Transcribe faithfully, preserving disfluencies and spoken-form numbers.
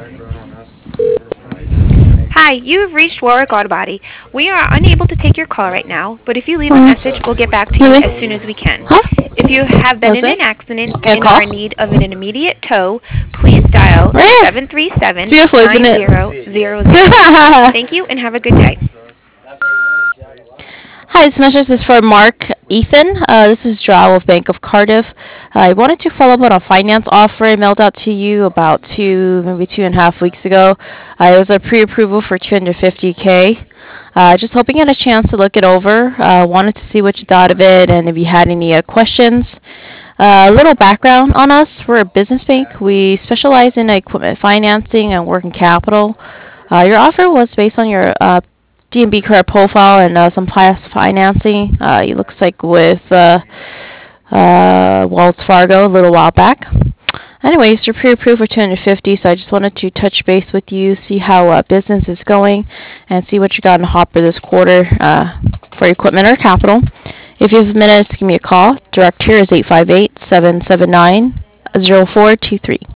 Hi, you have reached Warwick Auto Body. We are unable to take your call right now, but if you leave a Uh, message, we'll get back to you Really? as soon as we can. Huh? If you have been That's in me? an accident Get a and call? are in need of an immediate tow, please dial Right here. seven three It's seven, beautiful, isn't nine it? zero zero zero. Thank you and have a good day. Hi, this message is for Mark Ethan. Uh, this is Joao of Bank of Cardiff. I wanted to follow up on a finance offer I mailed out to you about two, maybe two and a half weeks ago. Uh, it was a pre-approval for two hundred fifty k. Uh, just hoping you had a chance to look it over. Uh, wanted to see what you thought of it and if you had any uh, questions. Uh, a little background on us. We're a business bank. We specialize in equipment financing and working capital. Uh, your offer was based on your uh, D and B credit profile and uh, some past financing. Uh, it looks like with uh, uh, Wells Fargo a little while back. Anyways, you're pre-approved for two hundred fifty, so I just wanted to touch base with you, see how uh, business is going, and see what you got in the hopper this quarter uh, for equipment or capital. If you have minutes, give me a call. Direct here is eight five eight, seven seven nine, zero four two three.